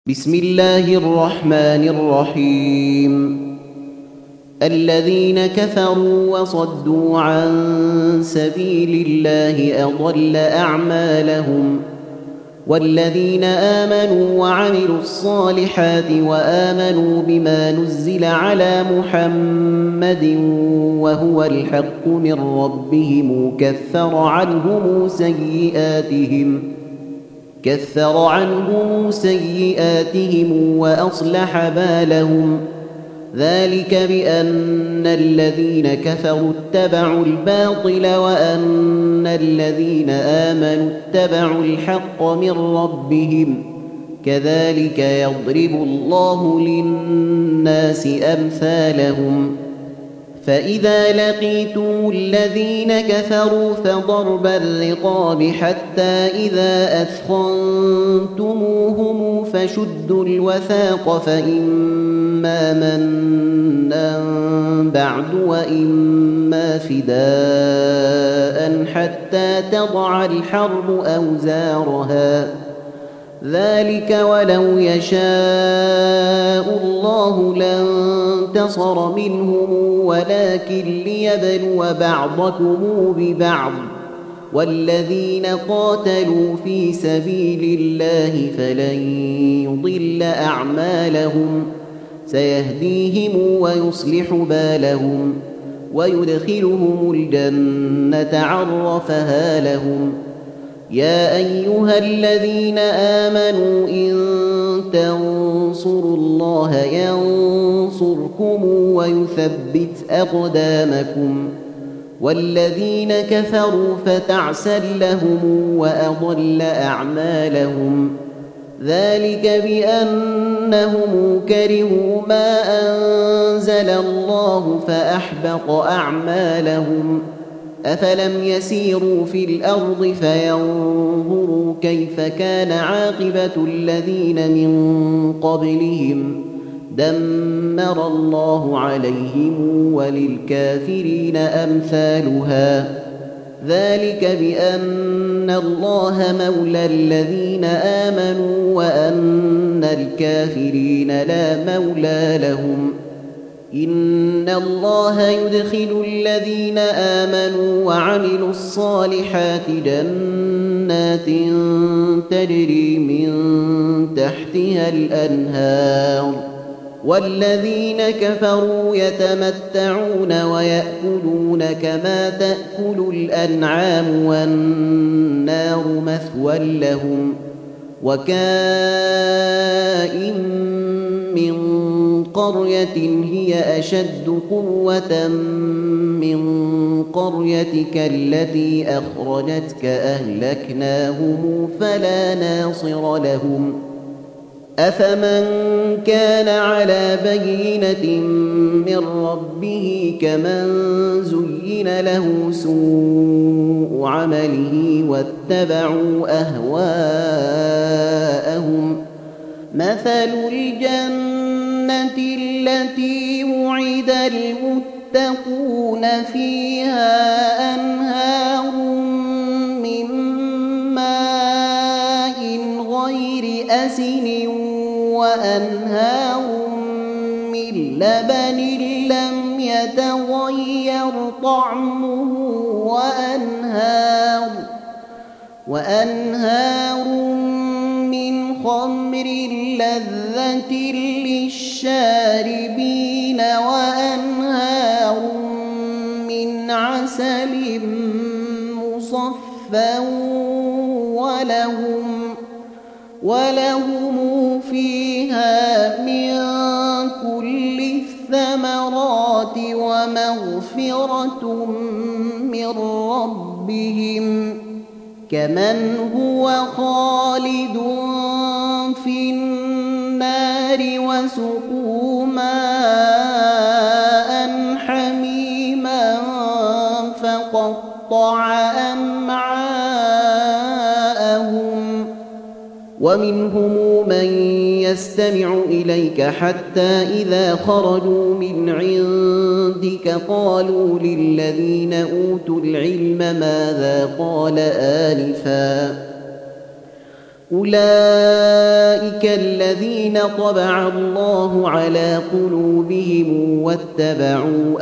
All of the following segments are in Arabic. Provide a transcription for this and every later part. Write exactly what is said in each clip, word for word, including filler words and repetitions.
بسم الله الرحمن الرحيم الذين كفروا وصدوا عن سبيل الله أضل أعمالهم والذين آمنوا وعملوا الصالحات وآمنوا بما نزل على محمد وهو الحق من ربهم كفر عنهم سيئاتهم كثر عنهم سيئاتهم وأصلح بالهم ذلك بأن الذين كفروا اتبعوا الباطل وأن الذين آمنوا اتبعوا الحق من ربهم كذلك يضرب الله للناس أمثالهم فإذا لقيتم الذين كفروا فضرب الرقاب حتى إذا أثخنتموهم فشدوا الوثاق فإما منا بعد وإما فداء حتى تضع الحرب أوزارها ذلك ولو يشاء الله لانتصر منهم ولكن ليبلو بعضكم ببعض والذين قاتلوا في سبيل الله فلن يضل أعمالهم سيهديهم ويصلح بالهم ويدخلهم الجنة عرفها لهم يا أيها الذين آمنوا إن تنصروا الله ينصركم ويثبت أقدامكم والذين كفروا فتعسا لهم وأضل أعمالهم ذلك بأنهم كرهوا ما أنزل الله فأحبط أعمالهم أفلم يسيروا في الأرض فينظروا كيف كان عاقبة الذين من قبلهم دمر الله عليهم وللكافرين أمثالها ذلك بأن الله مولى الذين آمنوا وأن الكافرين لا مولى لهم إن الله يدخل الذين آمنوا وعملوا الصالحات جنات تجري من تحتها الأنهار والذين كفروا يتمتعون ويأكلون كما تأكل الأنعام والنار مثوى لهم وكائن من قرية هي أشد قوة من قريتك التي أخرجتك أهلكناهم فلا ناصر لهم أفمن كان على بينة من ربه كمن زين له سوء عمله واتبعوا أهواءهم مثل الجنة التي وعد المتقون فيها أنهار من ماء غير أسن وأنهار من لبن لم يتغير طعمه وأنهار وأنهار من خمر لذة للشاربين وأنهار من عسل مصفى ولهم ولهم فيها من كل الثمرات ومغفرة من ربهم كمن هو خالد في النار وسقوا ماء حميما فقطع أمعاءهم ومنهم من يستمع إليك حتى إذا خرجوا من عندك قالوا للذين أوتوا العلم ماذا قال آنفا أولئك الذين طبع الله على قلوبهم واتبعوا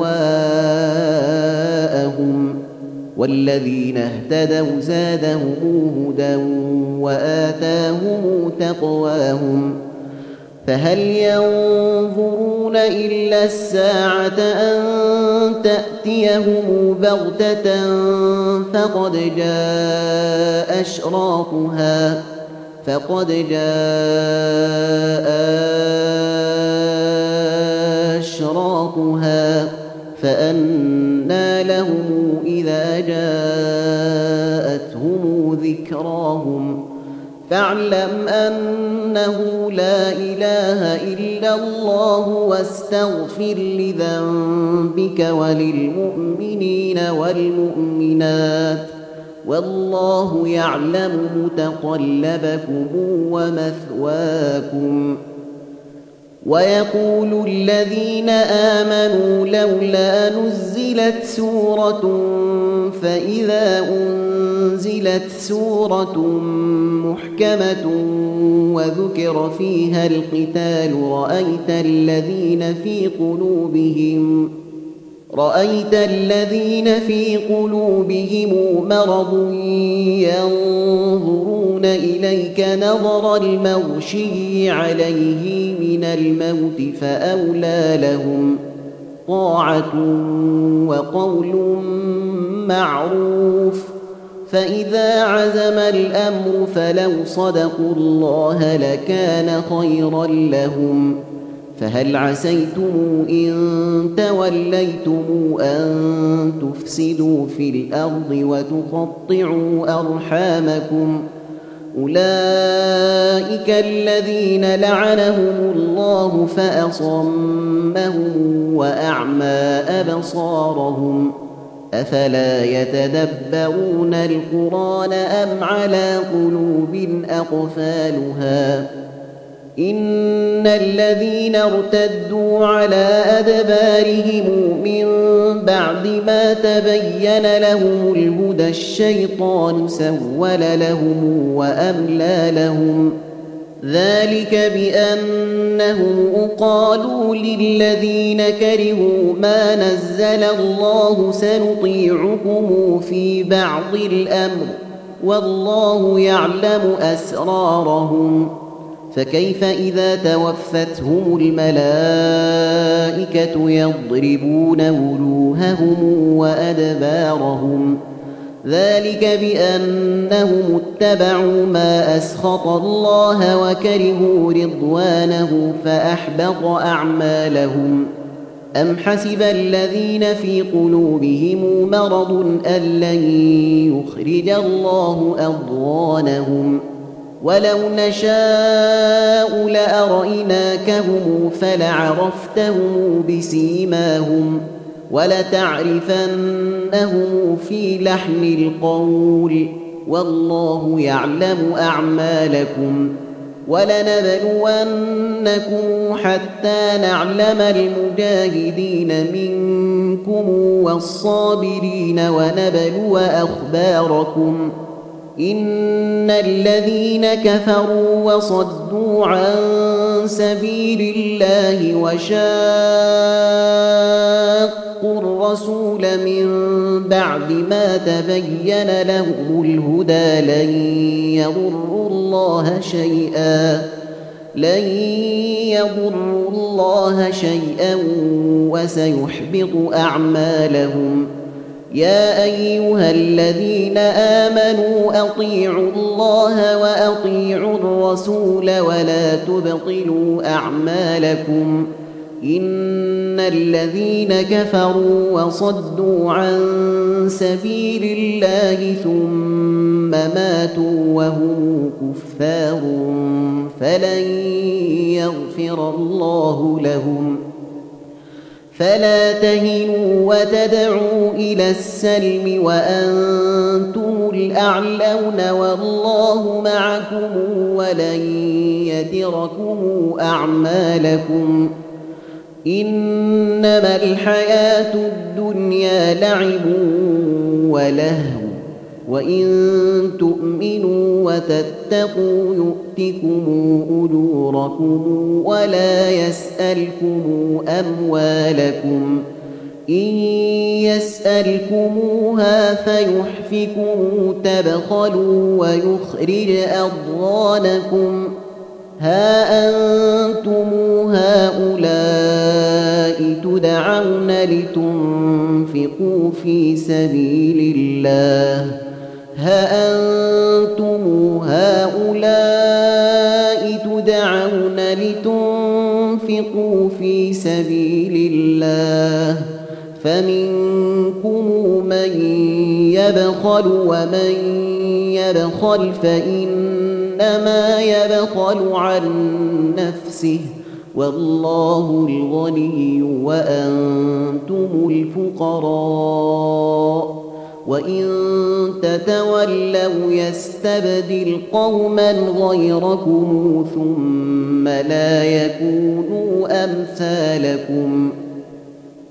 أهواءهم والذين اهتدوا زادهم هدى وآتاهم تقواهم فهل ينظرون إلا الساعة أن تأتيهم بغتة فقد جاء أشراطها فقد جاء أشراطها فأنى لهم إذا جاءتهم ذكراهم فاعلم أنه لا إله إلا الله واستغفر لذنبك وللمؤمنين والمؤمنات والله يعلم متقلبكم ومثواكم ويقول الذين آمنوا لولا نزلت سورة فإذا أنزلت سورة محكمة وذكر فيها القتال رأيت الذين في قلوبهم رأيت الذين في قلوبهم مرض ينظرون إليك نظر المغشي عليه من الموت فأولى لهم طاعة وقول معروف فإذا عزم الأمر فلو صدقوا الله لكان خيرا لهم فهل عسيتم إن توليتم أن تفسدوا في الأرض وتقطعوا أرحامكم أولئك الذين لعنهم الله فأصمهم وأعمى أبصارهم أفلا يتدبرون القرآن أم على قلوب أقفالها إن الذين ارتدوا على أدبارهم من بعد ما تبين لهم الهدى الشيطان سول لهم وأملى لهم ذلك بأنهم قالوا للذين كرهوا ما نزل الله سنطيعكم في بعض الأمر والله يعلم أسرارهم فكيف إذا توفتهم الملائكة يضربون وجوههم وأدبارهم ذلك بأنهم اتبعوا ما أسخط الله وكرهوا رضوانه فأحبط أعمالهم أم حسب الذين في قلوبهم مرض أن لن يخرج الله أضغانهم ولو نشاء لأريناكهم فلعرفتهم بسيماهم ولتعرفنهم في لحن القول والله يعلم أعمالكم ولنبلونكم حتى نعلم المجاهدين منكم والصابرين ونبلو أخباركم إن الذين كفروا وصدوا عن سبيل الله وشاقوا الرسول من بعد ما تبين لهم الهدى لن يضروا الله شيئا لن يضروا الله شيئا وسيحبط أعمالهم يا أيها الذين آمنوا أطيعوا الله وأطيعوا الرسول ولا تبطلوا أعمالكم إن الذين كفروا وصدوا عن سبيل الله ثم ماتوا وهم كفار فلن يغفر الله لهم فلا تهنوا وتدعوا إلى السلم وأنتم الأعلون والله معكم ولن يتركم أعمالكم إنما الحياة الدنيا لعب ولهو وإن تؤمنوا وتتقوا وتتقوا يؤتكم أجوركم ولا يسألكم أموالكم إن يسألكموها فيحفكم تبخلوا ويخرج أضغانكم ها أنتم هؤلاء تدعون لتنفقوا في سبيل الله ها أنتم هؤلاء تدعون لتنفقوا في سبيل الله فمنكم من يبخل ومن يبخل فإنما يبخل عن نفسه والله الغني وأنتم الفقراء وإن تتولوا يستبدل قوما غيركم ثم لا يكونوا أمثالكم